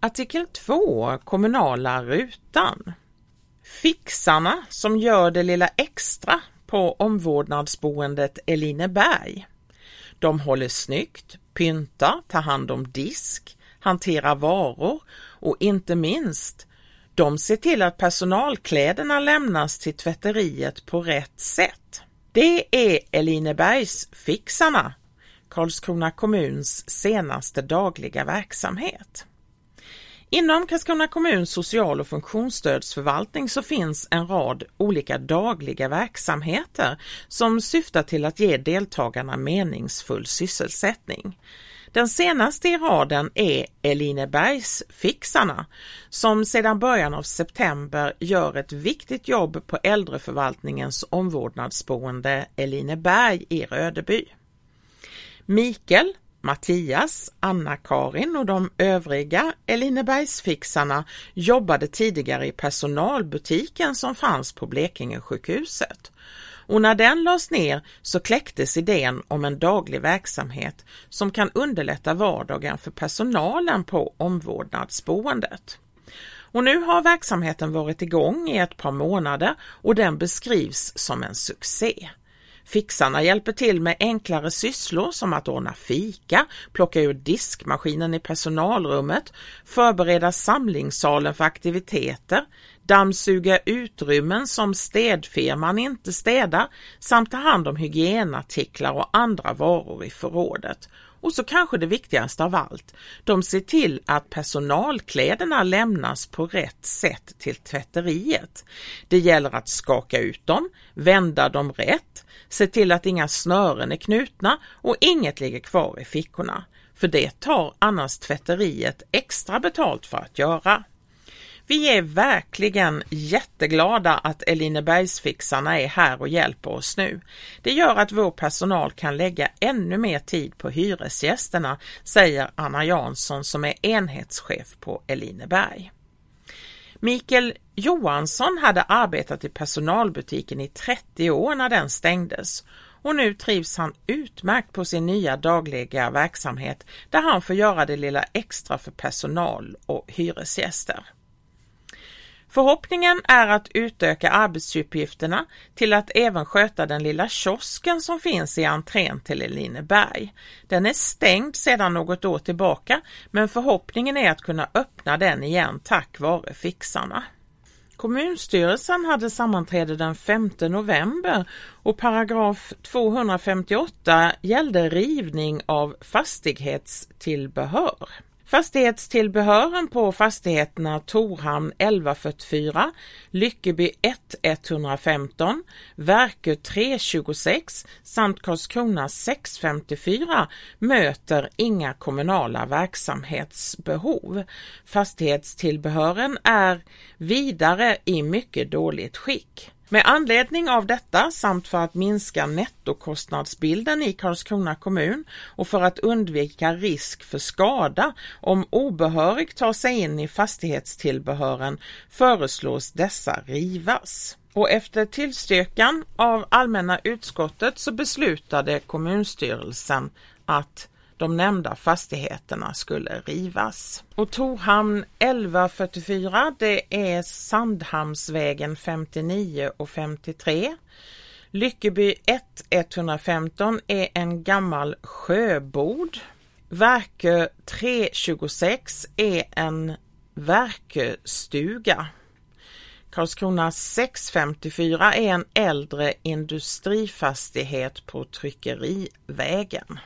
Artikel 2, kommunala rutan. Fixarna som gör det lilla extra på omvårdnadsboendet Elineberg. De håller snyggt, pyntar, tar hand om disk, hanterar varor och inte minst, de ser till att personalkläderna lämnas till tvätteriet på rätt sätt. Det är Elinebergs fixarna, Karlskrona kommuns senaste dagliga verksamhet. Inom Karlskrona kommuns social- och funktionsstödsförvaltning så finns en rad olika dagliga verksamheter som syftar till att ge deltagarna meningsfull sysselsättning. Den senaste i raden är Elinebergs fixarna som sedan början av september gör ett viktigt jobb på äldreförvaltningens omvårdnadsboende Elineberg i Rödeby. Mikael, Mattias, Anna-Karin och de övriga Elinebergsfixarna jobbade tidigare i personalbutiken som fanns på Blekinge-sjukhuset. Och när den lades ner så kläcktes idén om en daglig verksamhet som kan underlätta vardagen för personalen på omvårdnadsboendet. Och nu har verksamheten varit igång i ett par månader och den beskrivs som en succé. Fixarna hjälper till med enklare sysslor som att ordna fika, plocka ur diskmaskinen i personalrummet, förbereda samlingssalen för aktiviteter, dammsuga utrymmen som städfirman inte städar samt ta hand om hygienartiklar och andra varor i förrådet. Och så kanske det viktigaste av allt, de ser till att personalkläderna lämnas på rätt sätt till tvätteriet. Det gäller att skaka ut dem, vända dem rätt, se till att inga snören är knutna och inget ligger kvar i fickorna. För det tar annars tvätteriet extra betalt för att göra. Vi är verkligen jätteglada att Elinebergsfixarna är här och hjälper oss nu. Det gör att vår personal kan lägga ännu mer tid på hyresgästerna, säger Anna Jansson som är enhetschef på Elineberg. Mikael Johansson hade arbetat i personalbutiken i 30 år när den stängdes. Och nu trivs han utmärkt på sin nya dagliga verksamhet där han får göra det lilla extra för personal och hyresgäster. Förhoppningen är att utöka arbetsuppgifterna till att även sköta den lilla kiosken som finns i entrén till Elineberg. Den är stängd sedan något år tillbaka, men förhoppningen är att kunna öppna den igen tack vare fixarna. Kommunstyrelsen hade sammanträde den 5 november och paragraf 258 gällde rivning av fastighetstillbehör. Fastighetstillbehören på fastigheterna Torhamn 1144, Lyckeby 115, Verkö 326 samt Karlskrona 654 möter inga kommunala verksamhetsbehov. Fastighetstillbehören är vidare i mycket dåligt skick. Med anledning av detta samt för att minska nettokostnadsbilden i Karlskrona kommun och för att undvika risk för skada om obehörig tar sig in i fastighetstillbehören föreslås dessa rivas. Och efter tillstyrkan av allmänna utskottet så beslutade kommunstyrelsen att de nämnda fastigheterna skulle rivas. Och Torhamn 1144, det är Sandhamnsvägen 59 och 53. Lyckeby 115 är en gammal sjöbod. Verkö 326 är en verköstuga. Karlskrona 654 är en äldre industrifastighet på Tryckerivägen.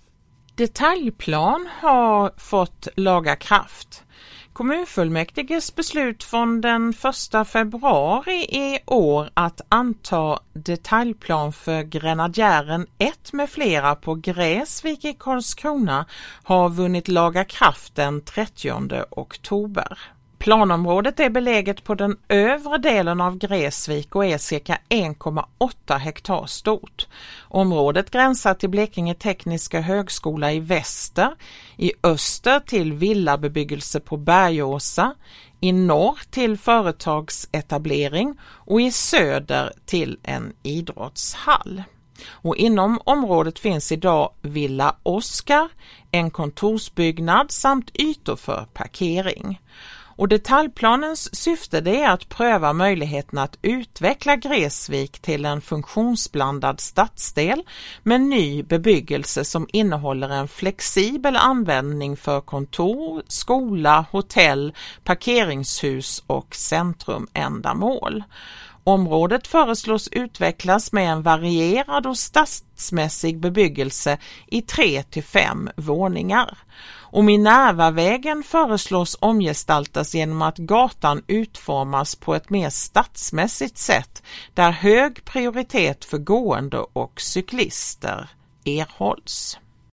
Detaljplan har fått laga kraft. Kommunfullmäktiges beslut från den 1 februari i år att anta detaljplan för Grenadjären 1 med flera på Gräsvik i Karlskrona har vunnit laga kraft den 30 oktober. Planområdet är beläget på den övre delen av Gräsvik och är cirka 1,8 hektar stort. Området gränsar till Blekinge tekniska högskola i väster, i öster till villabebyggelse på Bergåsa, i norr till företagsetablering och i söder till en idrottshall. Och inom området finns idag Villa Oskar, en kontorsbyggnad samt ytor för parkering. Och detaljplanens syfte det är att pröva möjligheten att utveckla Gräsvik till en funktionsblandad stadsdel med ny bebyggelse som innehåller en flexibel användning för kontor, skola, hotell, parkeringshus och centrumändamål. Området föreslås utvecklas med en varierad och stadsmässig bebyggelse i 3-5 våningar. Och Minervavägen föreslås omgestaltas genom att gatan utformas på ett mer stadsmässigt sätt där hög prioritet för gående och cyklister erhålls.